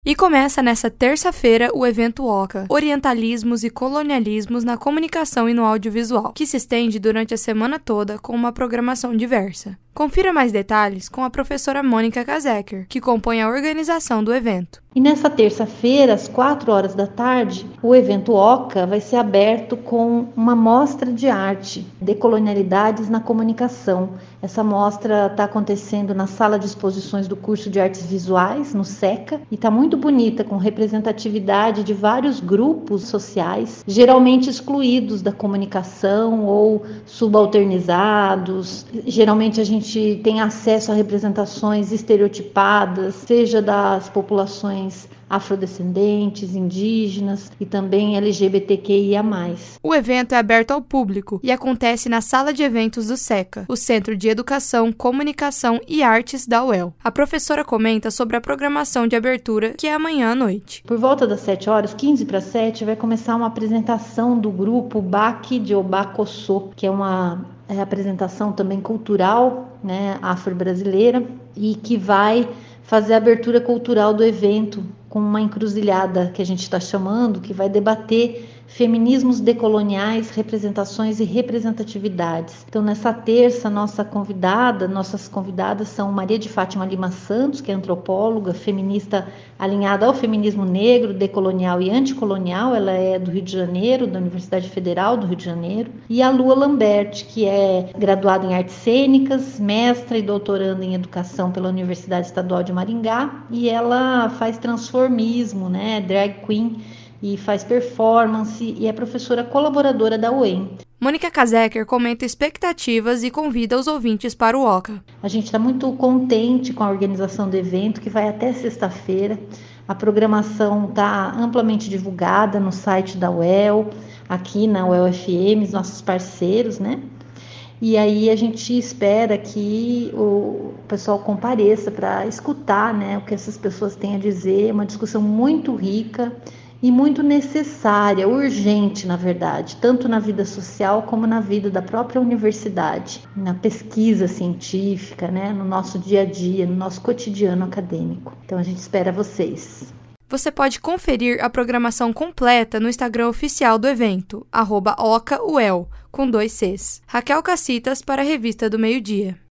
E começa nesta terça-feira o evento OCA, Orientalismos e Colonialismos na Comunicação e no Audiovisual, que se estende durante a semana toda com uma programação diversa. Confira mais detalhes com a professora Mônica Kazeker, que compõe a organização do evento. E nessa terça-feira, às 4 horas da tarde, o evento OCA vai ser aberto com uma mostra de arte, Decolonialidades na Comunicação. Essa mostra está acontecendo na sala de exposições do curso de Artes Visuais, no SECA, e está muito bonita, com representatividade de vários grupos sociais, geralmente excluídos da comunicação ou subalternizados. Geralmente a gente tem acesso a representações estereotipadas, seja das populações afrodescendentes, indígenas e também LGBTQIA+. O evento é aberto ao público e acontece na Sala de Eventos do SECA, o Centro de Educação, Comunicação e Artes da UEL. A professora comenta sobre a programação de abertura, que é amanhã à noite. Por volta das 7 horas, 15 para 7, vai começar uma apresentação do grupo Baki de Obakosso, que é uma apresentação também cultural, afro-brasileira, e que vai fazer a abertura cultural do evento com uma encruzilhada que a gente está chamando, que vai debater feminismos decoloniais, representações e representatividades. Então, nessa terça, nossas convidadas são Maria de Fátima Lima Santos, que é antropóloga, feminista alinhada ao feminismo negro, decolonial e anticolonial. Ela é do Rio de Janeiro, da Universidade Federal do Rio de Janeiro. E a Lua Lambert, que é graduada em artes cênicas, mestra e doutoranda em educação pela Universidade Estadual de Maringá. E ela faz transformismo, drag queen, e faz performance e é professora colaboradora da UEM. Mônica Kazeker comenta expectativas e convida os ouvintes para o OCA. A gente está muito contente com a organização do evento, que vai até sexta-feira. A programação está amplamente divulgada no site da UEL, aqui na UEL FM, os nossos parceiros, E aí a gente espera que o pessoal compareça para escutar, o que essas pessoas têm a dizer. Uma discussão muito rica e muito necessária, urgente, na verdade, tanto na vida social como na vida da própria universidade, na pesquisa científica, no nosso dia a dia, no nosso cotidiano acadêmico. Então a gente espera vocês. Você pode conferir a programação completa no Instagram oficial do evento, @OCAUEL, com 2 Cs. Raquel Cacitas para a Revista do Meio Dia.